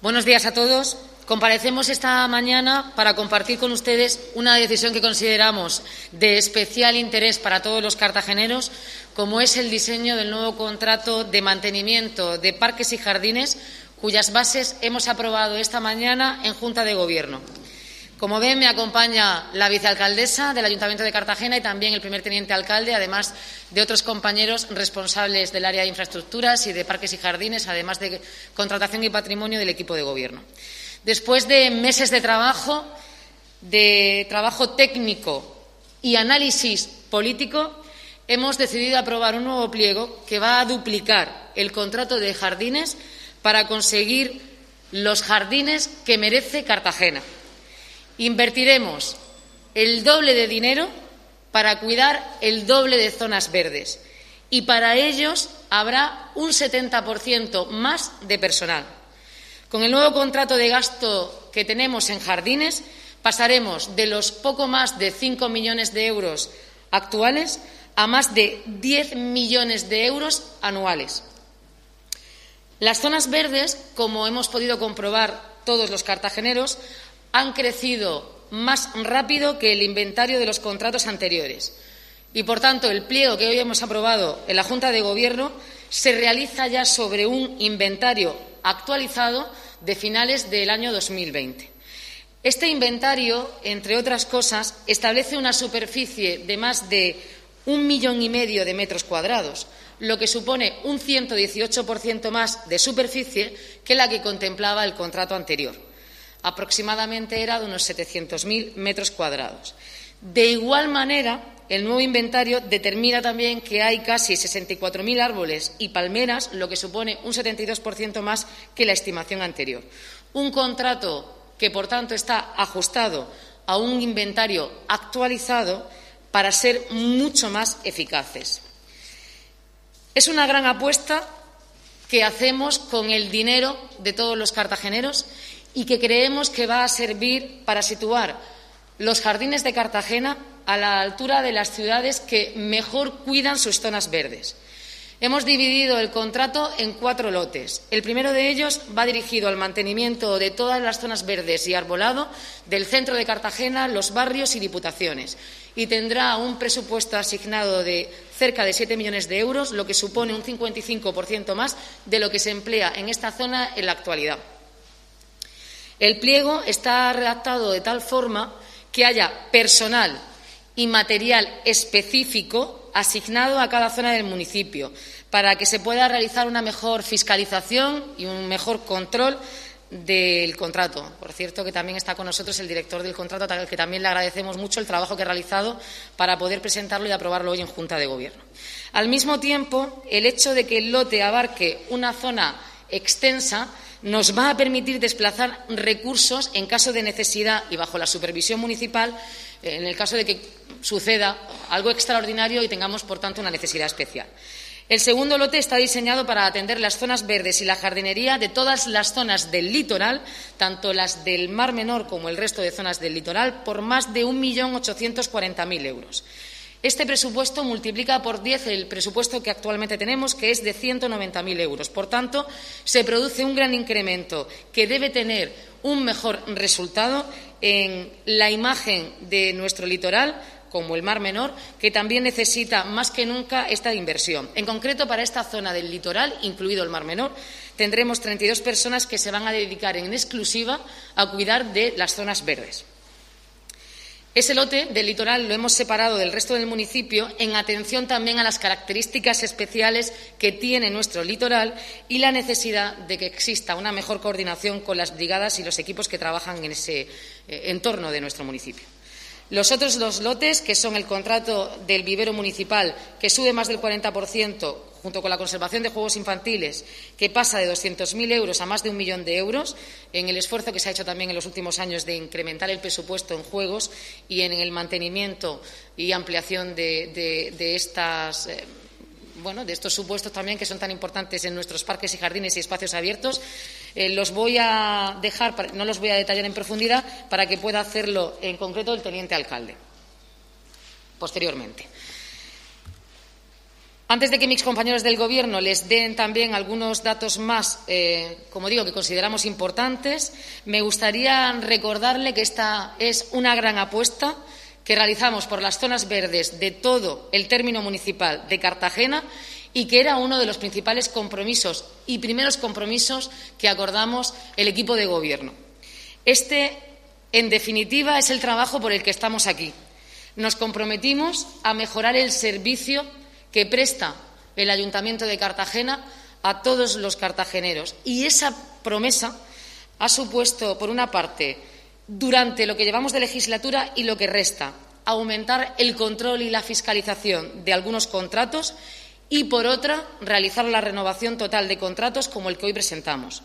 Buenos días a todos. Comparecemos esta mañana para compartir con ustedes una decisión que consideramos de especial interés para todos los cartageneros, como es el diseño del nuevo contrato de mantenimiento de parques y jardines, cuyas bases hemos aprobado esta mañana en Junta de Gobierno. Como ven, me acompaña la vicealcaldesa del Ayuntamiento de Cartagena y también el primer teniente alcalde, además de otros compañeros responsables del área de infraestructuras y de parques y jardines, además de contratación y patrimonio del equipo de Gobierno. Después de meses de trabajo técnico y análisis político, hemos decidido aprobar un nuevo pliego que va a duplicar el contrato de jardines para conseguir los jardines que merece Cartagena. Invertiremos el doble de dinero para cuidar el doble de zonas verdes y para ellos habrá un 70% más de personal. Con el nuevo contrato de gasto que tenemos en jardines pasaremos de los poco más de 5 millones de euros actuales a más de 10 millones de euros anuales. Las zonas verdes, como hemos podido comprobar todos los cartageneros, han crecido más rápido que el inventario de los contratos anteriores y, por tanto, el pliego que hoy hemos aprobado en la Junta de Gobierno se realiza ya sobre un inventario actualizado de finales del año 2020. Este inventario, entre otras cosas, establece una superficie de más de 1,5 millones de metros cuadrados, lo que supone un 118% más de superficie que la que contemplaba el contrato anterior. Aproximadamente era de unos 700.000 metros cuadrados. De igual manera, el nuevo inventario determina también que hay casi 64.000 árboles y palmeras, lo que supone un 72% más que la estimación anterior. Un contrato que, por tanto, está ajustado a un inventario actualizado para ser mucho más eficaces. Es una gran apuesta que hacemos con el dinero de todos los cartageneros y que creemos que va a servir para situar los jardines de Cartagena a la altura de las ciudades que mejor cuidan sus zonas verdes. Hemos dividido el contrato en 4 lotes. El primero de ellos va dirigido al mantenimiento de todas las zonas verdes y arbolado del centro de Cartagena, los barrios y diputaciones, y tendrá un presupuesto asignado de cerca de 7 millones de euros, lo que supone un 55% más de lo que se emplea en esta zona en la actualidad. El pliego está redactado de tal forma que haya personal y material específico asignado a cada zona del municipio para que se pueda realizar una mejor fiscalización y un mejor control del contrato. Por cierto, que también está con nosotros el director del contrato, al que también le agradecemos mucho el trabajo que ha realizado para poder presentarlo y aprobarlo hoy en Junta de Gobierno. Al mismo tiempo, el hecho de que el lote abarque una zona extensa nos va a permitir desplazar recursos en caso de necesidad y bajo la supervisión municipal, en el caso de que suceda algo extraordinario y tengamos, por tanto, una necesidad especial. El segundo lote está diseñado para atender las zonas verdes y la jardinería de todas las zonas del litoral, tanto las del Mar Menor como el resto de zonas del litoral, por más de 1.840.000 euros. Este presupuesto multiplica por 10 el presupuesto que actualmente tenemos, que es de 190.000 euros. Por tanto, se produce un gran incremento que debe tener un mejor resultado en la imagen de nuestro litoral, como el Mar Menor, que también necesita más que nunca esta inversión. En concreto, para esta zona del litoral, incluido el Mar Menor, tendremos 32 personas que se van a dedicar en exclusiva a cuidar de las zonas verdes. Ese lote del litoral lo hemos separado del resto del municipio en atención también a las características especiales que tiene nuestro litoral y la necesidad de que exista una mejor coordinación con las brigadas y los equipos que trabajan en ese entorno de nuestro municipio. Los otros 2 lotes, que son el contrato del vivero municipal, que sube más del 40%, junto con la conservación de juegos infantiles, que pasa de 200.000 euros a más de 1 millón de euros, en el esfuerzo que se ha hecho también en los últimos años de incrementar el presupuesto en juegos y en el mantenimiento y ampliación de estos supuestos también que son tan importantes en nuestros parques y jardines y espacios abiertos. Los voy a dejar, no los voy a detallar en profundidad, para que pueda hacerlo en concreto el teniente alcalde posteriormente. Antes de que mis compañeros del Gobierno les den también algunos datos más, como digo, que consideramos importantes, me gustaría recordarle que esta es una gran apuesta que realizamos por las zonas verdes de todo el término municipal de Cartagena y que era uno de los principales compromisos y primeros compromisos que acordamos el equipo de Gobierno. Este, en definitiva, es el trabajo por el que estamos aquí. Nos comprometimos a mejorar el servicio que presta el Ayuntamiento de Cartagena a todos los cartageneros. Y esa promesa ha supuesto, por una parte, durante lo que llevamos de legislatura y lo que resta, aumentar el control y la fiscalización de algunos contratos y, por otra, realizar la renovación total de contratos como el que hoy presentamos.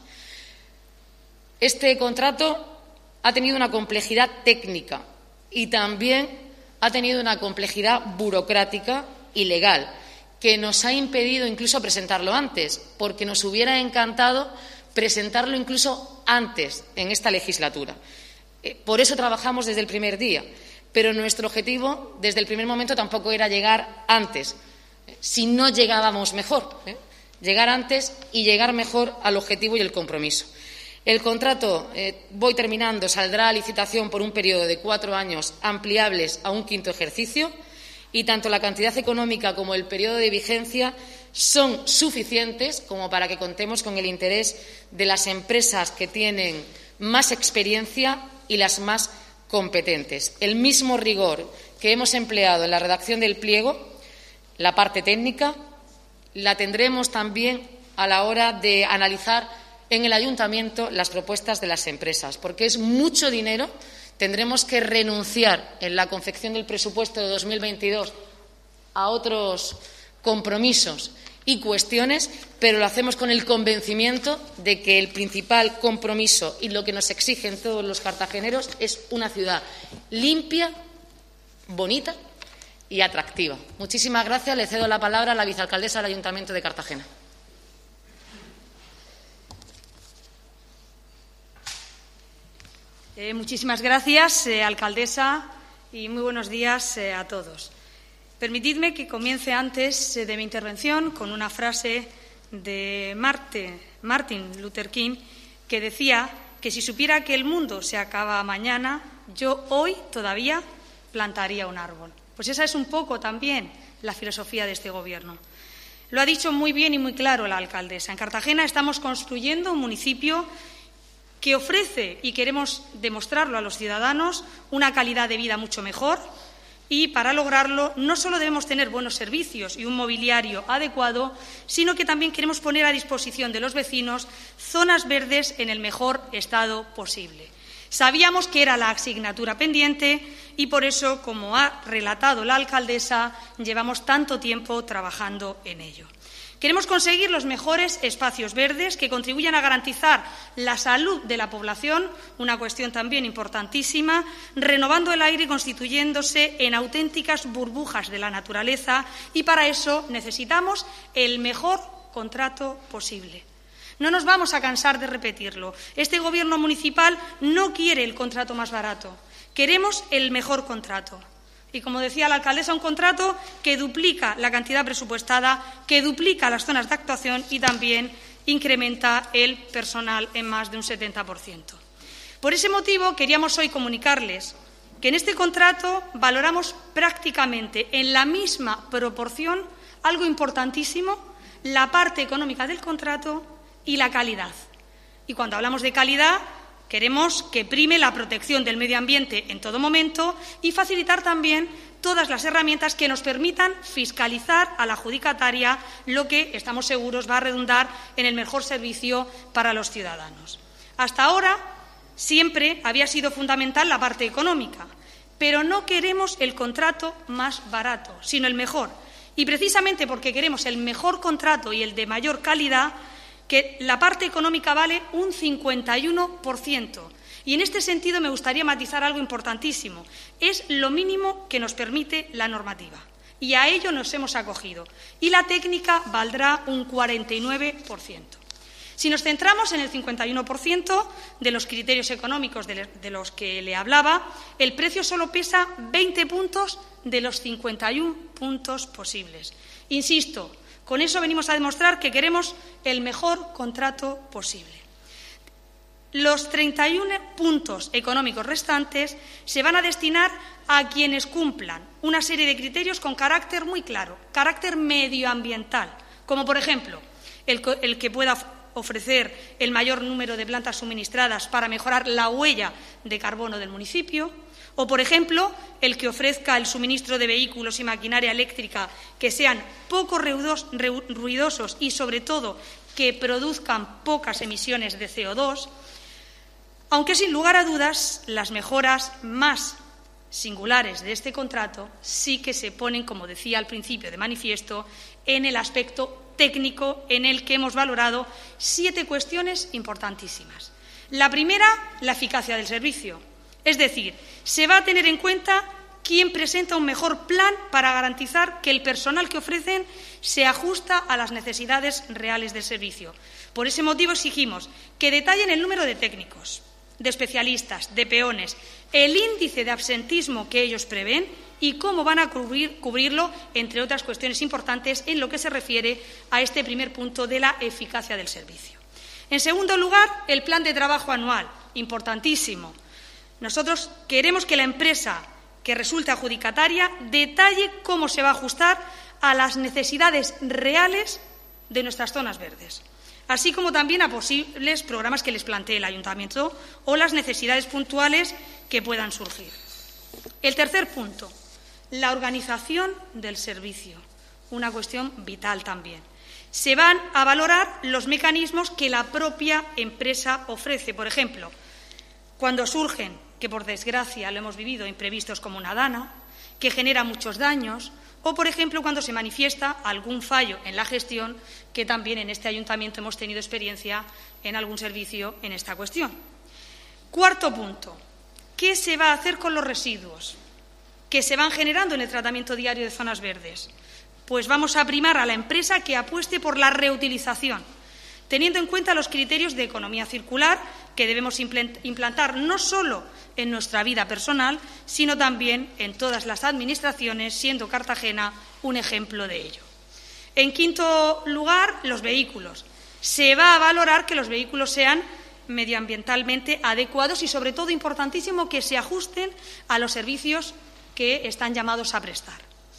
Este contrato ha tenido una complejidad técnica y también ha tenido una complejidad burocrática y legal, que nos ha impedido incluso presentarlo antes, porque nos hubiera encantado presentarlo incluso antes en esta legislatura. Por eso trabajamos desde el primer día, pero nuestro objetivo desde el primer momento tampoco era llegar antes, si no llegábamos mejor, llegar antes y llegar mejor al objetivo y el compromiso. El contrato, voy terminando, saldrá a licitación por un periodo de 4 años ampliables a un 5º ejercicio y tanto la cantidad económica como el periodo de vigencia son suficientes como para que contemos con el interés de las empresas que tienen más experiencia y las más competentes. El mismo rigor que hemos empleado en la redacción del pliego, la parte técnica, la tendremos también a la hora de analizar en el Ayuntamiento las propuestas de las empresas, porque es mucho dinero. Tendremos que renunciar en la confección del presupuesto de 2022 a otros compromisos y cuestiones, pero lo hacemos con el convencimiento de que el principal compromiso y lo que nos exigen todos los cartageneros es una ciudad limpia, bonita y atractiva. Muchísimas gracias. Le cedo la palabra a la vicealcaldesa del Ayuntamiento de Cartagena. Muchísimas gracias, alcaldesa, y muy buenos días a todos. Permitidme que comience antes de mi intervención con una frase de Martin Luther King, que decía que si supiera que el mundo se acaba mañana, yo hoy todavía plantaría un árbol. Pues esa es un poco también la filosofía de este Gobierno. Lo ha dicho muy bien y muy claro la alcaldesa. En Cartagena estamos construyendo un municipio que ofrece, y queremos demostrarlo a los ciudadanos, una calidad de vida mucho mejor, y para lograrlo no solo debemos tener buenos servicios y un mobiliario adecuado, sino que también queremos poner a disposición de los vecinos zonas verdes en el mejor estado posible. Sabíamos que era la asignatura pendiente y por eso, como ha relatado la alcaldesa, llevamos tanto tiempo trabajando en ello. Queremos conseguir los mejores espacios verdes que contribuyan a garantizar la salud de la población, una cuestión también importantísima, renovando el aire y constituyéndose en auténticas burbujas de la naturaleza, y para eso necesitamos el mejor contrato posible. No nos vamos a cansar de repetirlo. Este Gobierno municipal no quiere el contrato más barato, queremos el mejor contrato. Y, como decía la alcaldesa, un contrato que duplica la cantidad presupuestada, que duplica las zonas de actuación y también incrementa el personal en más de un 70%. Por ese motivo, queríamos hoy comunicarles que en este contrato valoramos prácticamente en la misma proporción algo importantísimo, la parte económica del contrato y la calidad. Y cuando hablamos de calidad, queremos que prime la protección del medio ambiente en todo momento y facilitar también todas las herramientas que nos permitan fiscalizar a la adjudicataria, lo que, estamos seguros, va a redundar en el mejor servicio para los ciudadanos. Hasta ahora siempre había sido fundamental la parte económica, pero no queremos el contrato más barato, sino el mejor. Y precisamente porque queremos el mejor contrato y el de mayor calidad, que la parte económica vale un 51%. Y en este sentido me gustaría matizar algo importantísimo. Es lo mínimo que nos permite la normativa. Y a ello nos hemos acogido. Y la técnica valdrá un 49%. Si nos centramos en el 51% de los criterios económicos de los que le hablaba, el precio solo pesa 20 puntos de los 51 puntos posibles. Insisto, con eso venimos a demostrar que queremos el mejor contrato posible. Los 31 puntos económicos restantes se van a destinar a quienes cumplan una serie de criterios con carácter muy claro, carácter medioambiental, como por ejemplo el que pueda ofrecer el mayor número de plantas suministradas para mejorar la huella de carbono del municipio, o, por ejemplo, el que ofrezca el suministro de vehículos y maquinaria eléctrica que sean poco ruidosos y, sobre todo, que produzcan pocas emisiones de CO2, aunque, sin lugar a dudas, las mejoras más singulares de este contrato sí que se ponen, como decía al principio, de manifiesto en el aspecto técnico, en el que hemos valorado 7 cuestiones importantísimas. La primera, la eficacia del servicio. Es decir, se va a tener en cuenta quién presenta un mejor plan para garantizar que el personal que ofrecen se ajusta a las necesidades reales del servicio. Por ese motivo exigimos que detallen el número de técnicos, de especialistas, de peones, el índice de absentismo que ellos prevén y cómo van a cubrirlo, entre otras cuestiones importantes, en lo que se refiere a este primer punto de la eficacia del servicio. En segundo lugar, el plan de trabajo anual, importantísimo. Nosotros queremos que la empresa que resulte adjudicataria detalle cómo se va a ajustar a las necesidades reales de nuestras zonas verdes, así como también a posibles programas que les plantee el Ayuntamiento o las necesidades puntuales que puedan surgir. El tercer punto, la organización del servicio, una cuestión vital también. Se van a valorar los mecanismos que la propia empresa ofrece. Por ejemplo, cuando surgen, que por desgracia lo hemos vivido, imprevistos como una dana, que genera muchos daños, o, por ejemplo, cuando se manifiesta algún fallo en la gestión, que también en este ayuntamiento hemos tenido experiencia en algún servicio en esta cuestión. Cuarto punto, ¿qué se va a hacer con los residuos que se van generando en el tratamiento diario de zonas verdes? Pues vamos a primar a la empresa que apueste por la reutilización, teniendo en cuenta los criterios de economía circular que debemos implantar no solo en nuestra vida personal, sino también en todas las administraciones, siendo Cartagena un ejemplo de ello. En quinto lugar, los vehículos. Se va a valorar que los vehículos sean medioambientalmente adecuados y, sobre todo, importantísimo, que se ajusten a los servicios que están llamados a prestar.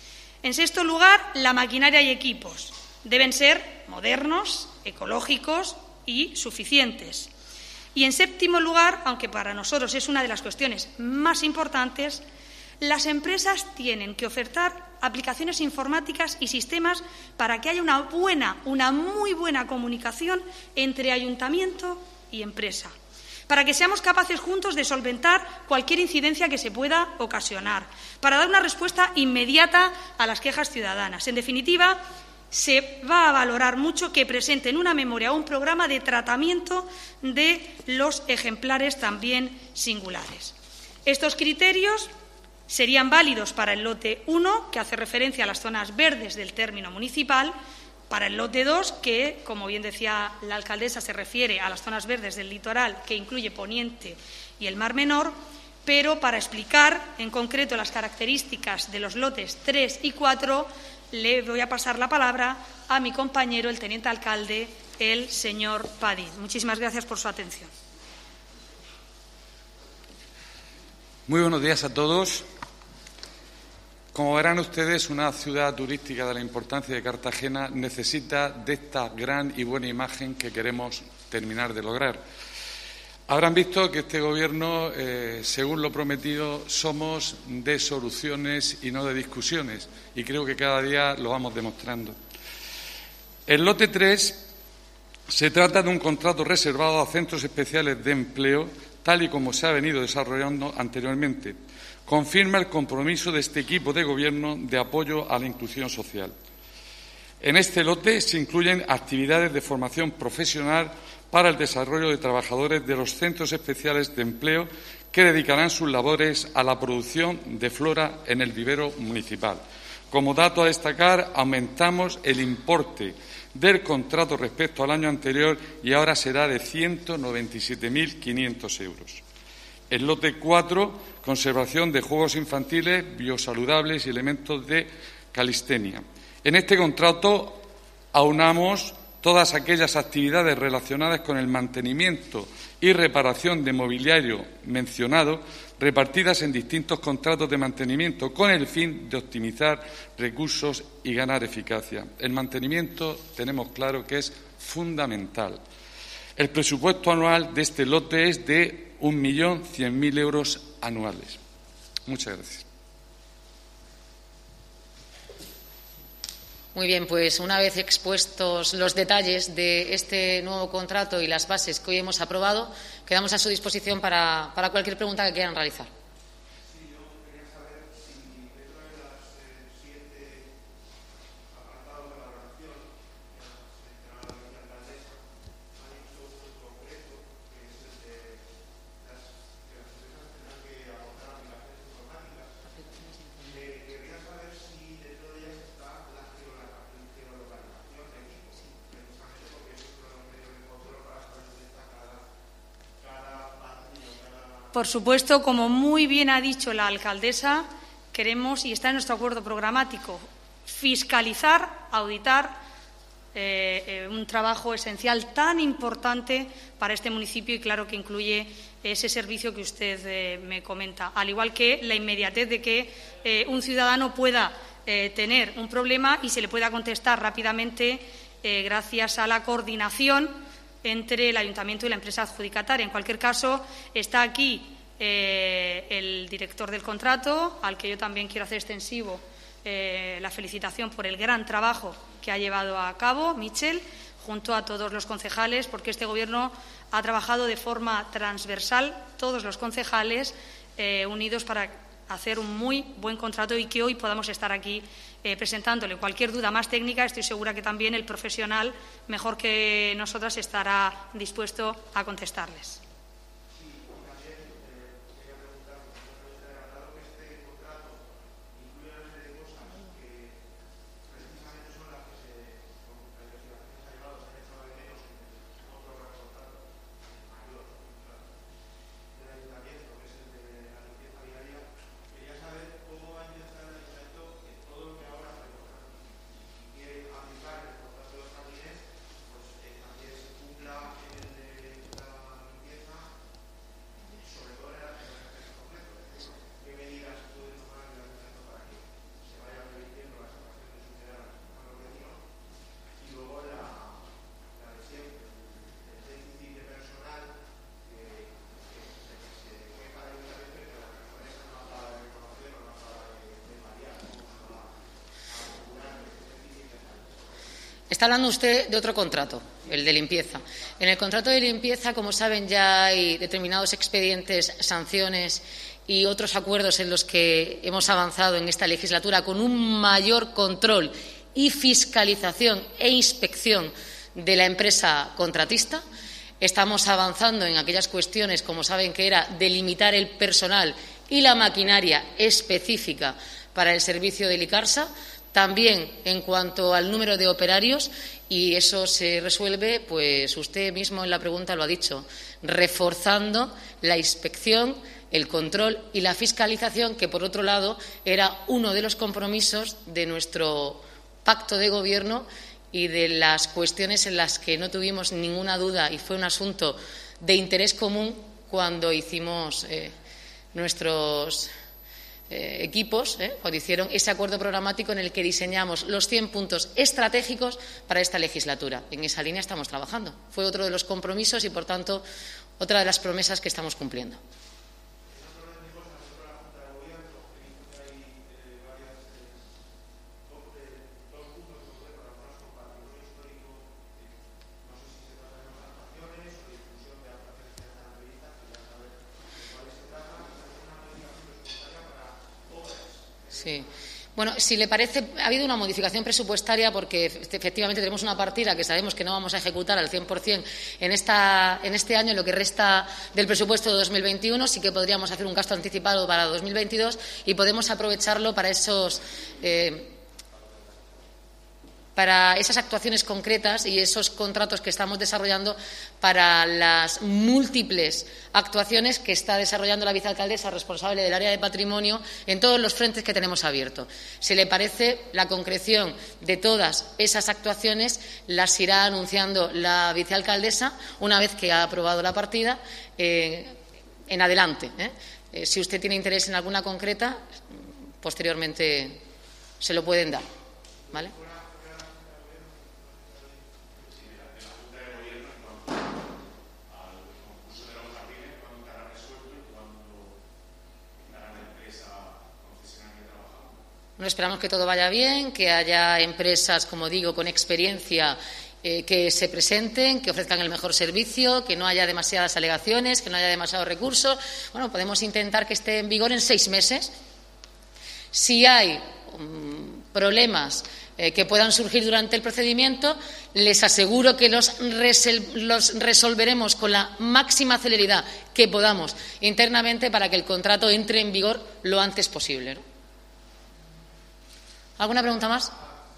En sexto lugar, la maquinaria y equipos. Deben ser modernos, ecológicos y suficientes. Y, en séptimo lugar, aunque para nosotros es una de las cuestiones más importantes, las empresas tienen que ofertar aplicaciones informáticas y sistemas para que haya una muy buena comunicación entre ayuntamiento y empresa, para que seamos capaces juntos de solventar cualquier incidencia que se pueda ocasionar, para dar una respuesta inmediata a las quejas ciudadanas. En definitiva, se va a valorar mucho que presenten una memoria o un programa de tratamiento de los ejemplares también singulares. Estos criterios serían válidos para el lote 1, que hace referencia a las zonas verdes del término municipal, para el lote 2, que, como bien decía la alcaldesa, se refiere a las zonas verdes del litoral, que incluye Poniente y el Mar Menor, pero para explicar en concreto las características de los lotes 3 y 4, le voy a pasar la palabra a mi compañero, el teniente alcalde, el señor Padín. Muchísimas gracias por su atención. Muy buenos días a todos. Como verán ustedes, una ciudad turística de la importancia de Cartagena necesita de esta gran y buena imagen que queremos terminar de lograr. Habrán visto que este Gobierno, según lo prometido, somos de soluciones y no de discusiones, y creo que cada día lo vamos demostrando. El lote 3 se trata de un contrato reservado a centros especiales de empleo, tal y como se ha venido desarrollando anteriormente. Confirma el compromiso de este equipo de Gobierno de apoyo a la inclusión social. En este lote se incluyen actividades de formación profesional para el desarrollo de trabajadores de los centros especiales de empleo que dedicarán sus labores a la producción de flora en el vivero municipal. Como dato a destacar, aumentamos el importe del contrato respecto al año anterior y ahora será de 197.500 euros. El lote 4, conservación de juegos infantiles, biosaludables y elementos de calistenia. En este contrato aunamos todas aquellas actividades relacionadas con el mantenimiento y reparación de mobiliario mencionado, repartidas en distintos contratos de mantenimiento, con el fin de optimizar recursos y ganar eficacia. El mantenimiento tenemos claro que es fundamental. El presupuesto anual de este lote es de 1.100.000 euros anuales. Muchas gracias. Muy bien, pues una vez expuestos los detalles de este nuevo contrato y las bases que hoy hemos aprobado, quedamos a su disposición para cualquier pregunta que quieran realizar. Sí, yo quería saber si dentro de las 7 apartados de la oración que ha mencionado la alcaldesa, ha dicho un concreto que es el de que las empresas tendrán que aportar aplicaciones informáticas. Quería saber si dentro de ellas está la geolocalización de equipos, precisamente porque es uno de los medios de control para saber dónde está cada patrulla o cada... Por supuesto, como muy bien ha dicho la alcaldesa, queremos, y está en nuestro acuerdo programático, fiscalizar, auditar un trabajo esencial tan importante para este municipio y claro que incluye ese servicio que usted me comenta, al igual que la inmediatez de que un ciudadano pueda tener un problema y se le pueda contestar rápidamente gracias a la coordinación entre el ayuntamiento y la empresa adjudicataria. En cualquier caso, está aquí el director del contrato, al que yo también quiero hacer extensivo la felicitación por el gran trabajo que ha llevado a cabo, Michel, junto a todos los concejales, porque este Gobierno ha trabajado de forma transversal, todos los concejales unidos para hacer un muy buen contrato y que hoy podamos estar aquí presentándole. Cualquier duda más técnica, estoy segura que también el profesional, mejor que nosotras, estará dispuesto a contestarles. Está hablando usted de otro contrato, el de limpieza. En el contrato de limpieza, como saben, ya hay determinados expedientes, sanciones y otros acuerdos en los que hemos avanzado en esta legislatura con un mayor control y fiscalización e inspección de la empresa contratista. Estamos avanzando en aquellas cuestiones, como saben, que era delimitar el personal y la maquinaria específica para el servicio de Licarsa. También en cuanto al número de operarios, y eso se resuelve, pues usted mismo en la pregunta lo ha dicho, reforzando la inspección, el control y la fiscalización, que por otro lado era uno de los compromisos de nuestro pacto de gobierno y de las cuestiones en las que no tuvimos ninguna duda y fue un asunto de interés común cuando hicimos nuestros equipos, cuando hicieron ese acuerdo programático en el que diseñamos los 100 puntos estratégicos para esta legislatura. En esa línea estamos trabajando. Fue otro de los compromisos y, por tanto, otra de las promesas que estamos cumpliendo. Sí. Bueno, si le parece, ha habido una modificación presupuestaria porque efectivamente tenemos una partida que sabemos que no vamos a ejecutar al 100% en este año, en lo que resta del presupuesto de 2021. Sí que podríamos hacer un gasto anticipado para 2022 y podemos aprovecharlo para esos para esas actuaciones concretas y esos contratos que estamos desarrollando para las múltiples actuaciones que está desarrollando la vicealcaldesa responsable del área de patrimonio en todos los frentes que tenemos abiertos. Si le parece, la concreción de todas esas actuaciones las irá anunciando la vicealcaldesa una vez que ha aprobado la partida en adelante. Si usted tiene interés en alguna concreta, posteriormente se lo pueden dar. ¿Vale? Bueno, esperamos que todo vaya bien, que haya empresas, como digo, con experiencia que se presenten, que ofrezcan el mejor servicio, que no haya demasiadas alegaciones, que no haya demasiados recursos. Bueno, podemos intentar que esté en vigor en 6 meses. Si hay problemas que puedan surgir durante el procedimiento, les aseguro que los resolveremos con la máxima celeridad que podamos internamente para que el contrato entre en vigor lo antes posible, ¿no? ¿Alguna pregunta más?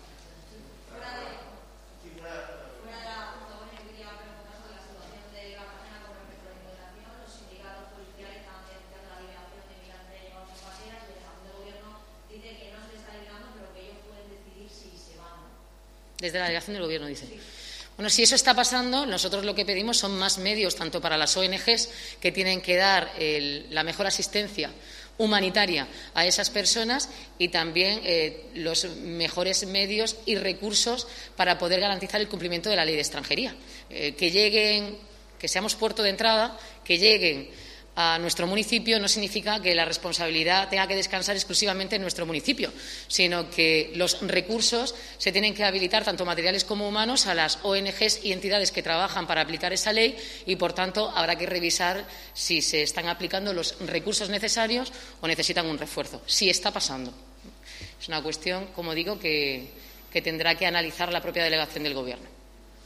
Desde la delegación del Gobierno, dice. Bueno, si eso está pasando, nosotros lo que pedimos son más medios, tanto para las ONGs, que tienen que dar la mejor asistencia humanitaria a esas personas, y también los mejores medios y recursos para poder garantizar el cumplimiento de la ley de extranjería. Que seamos puerto de entrada, que lleguen a nuestro municipio no significa que la responsabilidad tenga que descansar exclusivamente en nuestro municipio, sino que los recursos se tienen que habilitar, tanto materiales como humanos, a las ONGs y entidades que trabajan para aplicar esa ley, y, por tanto, habrá que revisar si se están aplicando los recursos necesarios o necesitan un refuerzo. Sí está pasando. Es una cuestión, como digo, que tendrá que analizar la propia delegación del Gobierno.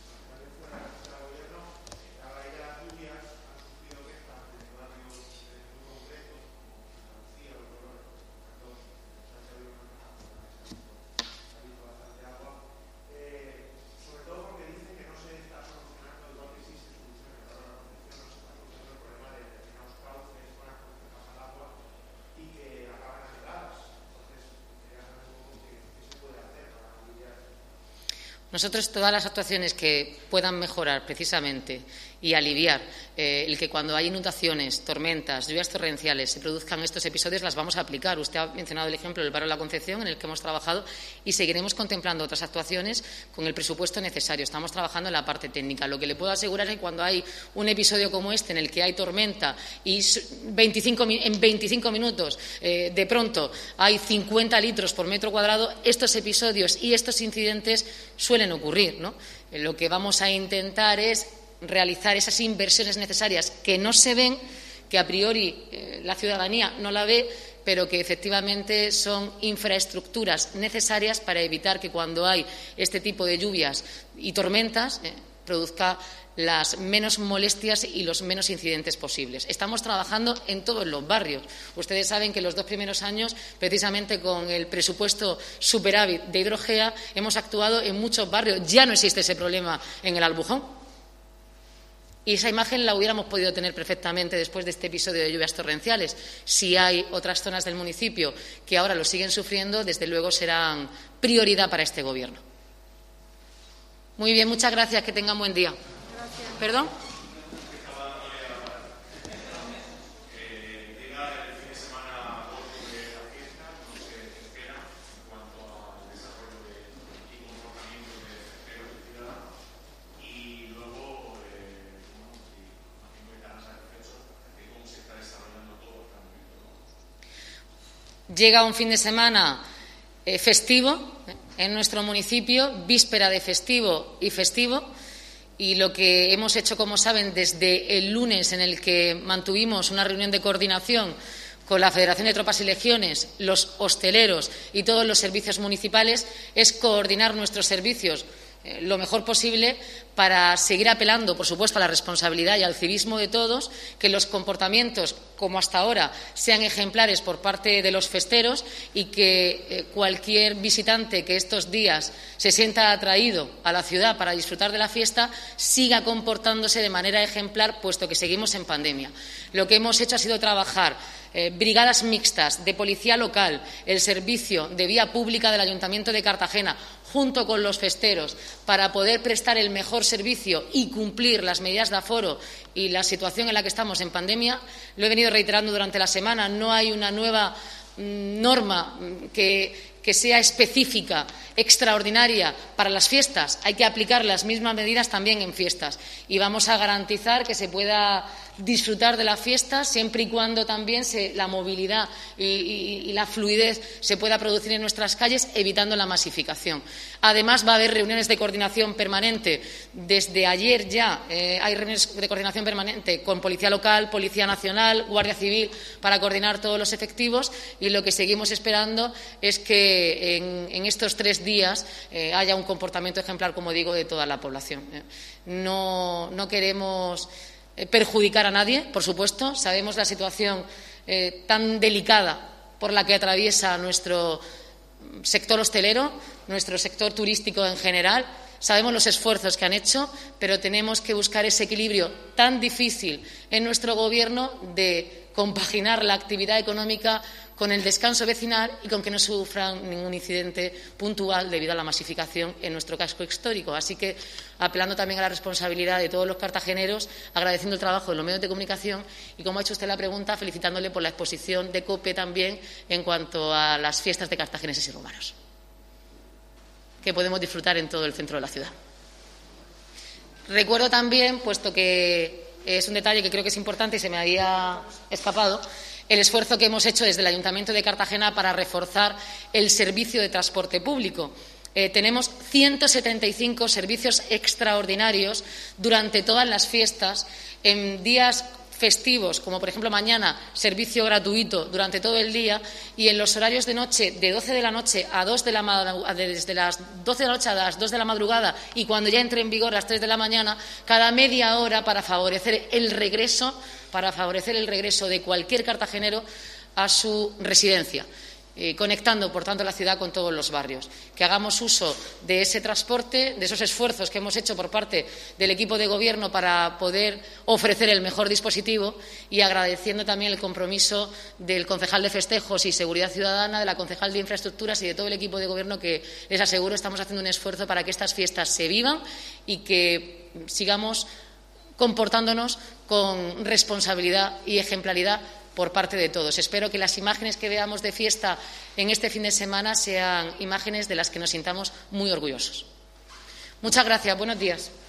Nosotros, todas las actuaciones que puedan mejorar precisamente y aliviar el que cuando hay inundaciones, tormentas, lluvias torrenciales se produzcan estos episodios, las vamos a aplicar. Usted ha mencionado el ejemplo del barrio de la Concepción, en el que hemos trabajado, y seguiremos contemplando otras actuaciones con el presupuesto necesario. Estamos trabajando en la parte técnica. Lo que le puedo asegurar es que cuando hay un episodio como este, en el que hay tormenta y en 25 minutos de pronto hay 50 litros por metro cuadrado, estos episodios y estos incidentes suelen ocurrir, ¿no? Lo que vamos a intentar es realizar esas inversiones necesarias que no se ven, que a priori la ciudadanía no la ve, pero que efectivamente son infraestructuras necesarias para evitar que cuando hay este tipo de lluvias y tormentas produzca las menos molestias y los menos incidentes posibles. Estamos trabajando en todos los barrios. Ustedes saben que los 2 primeros años, precisamente con el presupuesto superávit de Hidrogea, hemos actuado en muchos barrios. Ya no existe ese problema en el Albujón. Y esa imagen la hubiéramos podido tener perfectamente después de este episodio de lluvias torrenciales. Si hay otras zonas del municipio que ahora lo siguen sufriendo, desde luego serán prioridad para este Gobierno. Muy bien, muchas gracias. Que tengan buen día. Gracias. ¿Perdón? Llega un fin de semana festivo en nuestro municipio, víspera de festivo y festivo, y lo que hemos hecho, como saben, desde el lunes, en el que mantuvimos una reunión de coordinación con la Federación de Tropas y Legiones, los hosteleros y todos los servicios municipales, es coordinar nuestros servicios lo mejor posible para seguir apelando, por supuesto, a la responsabilidad y al civismo de todos, que los comportamientos, como hasta ahora, sean ejemplares por parte de los festeros y que cualquier visitante que estos días se sienta atraído a la ciudad para disfrutar de la fiesta siga comportándose de manera ejemplar, puesto que seguimos en pandemia. Lo que hemos hecho ha sido trabajar brigadas mixtas de policía local, el servicio de vía pública del Ayuntamiento de Cartagena, junto con los festeros, para poder prestar el mejor servicio y cumplir las medidas de aforo y la situación en la que estamos en pandemia. Lo he venido reiterando durante la semana. No hay una nueva norma que sea específica, extraordinaria para las fiestas. Hay que aplicar las mismas medidas también en fiestas y vamos a garantizar que se pueda disfrutar de la fiesta siempre y cuando también la movilidad y la fluidez se pueda producir en nuestras calles, evitando la masificación. Además, va a haber reuniones de coordinación permanente. Desde ayer ya hay reuniones de coordinación permanente con Policía Local, Policía Nacional, Guardia Civil, para coordinar todos los efectivos, y lo que seguimos esperando es que en estos 3 días haya un comportamiento ejemplar, como digo, de toda la población. No queremos perjudicar a nadie, por supuesto. Sabemos la situación tan delicada por la que atraviesa nuestro sector hostelero, nuestro sector turístico en general. Sabemos los esfuerzos que han hecho, pero tenemos que buscar ese equilibrio tan difícil en nuestro Gobierno de compaginar la actividad económica con el descanso vecinal y con que no sufran ningún incidente puntual debido a la masificación en nuestro casco histórico. Así que, apelando también a la responsabilidad de todos los cartageneros, agradeciendo el trabajo de los medios de comunicación y, como ha hecho usted la pregunta, felicitándole por la exposición de COPE también en cuanto a las fiestas de cartagineses y romanos, que podemos disfrutar en todo el centro de la ciudad. Recuerdo también, puesto que es un detalle que creo que es importante y se me había escapado, el esfuerzo que hemos hecho desde el Ayuntamiento de Cartagena para reforzar el servicio de transporte público. Tenemos 175 servicios extraordinarios durante todas las fiestas, en días festivos, como por ejemplo mañana, servicio gratuito durante todo el día, y en los horarios de noche, de 12 de la noche a 2 de la desde las 12 de la noche a las 2 de la madrugada, y cuando ya entre en vigor a las 3 de la mañana, cada media hora, para favorecer el regreso de cualquier cartagenero a su residencia, conectando, por tanto, la ciudad con todos los barrios. Que hagamos uso de ese transporte, de esos esfuerzos que hemos hecho por parte del equipo de Gobierno para poder ofrecer el mejor dispositivo, y agradeciendo también el compromiso del concejal de Festejos y Seguridad Ciudadana, de la concejal de Infraestructuras y de todo el equipo de Gobierno, que les aseguro estamos haciendo un esfuerzo para que estas fiestas se vivan y que sigamos comportándonos con responsabilidad y ejemplaridad por parte de todos. Espero que las imágenes que veamos de fiesta en este fin de semana sean imágenes de las que nos sintamos muy orgullosos. Muchas gracias. Buenos días.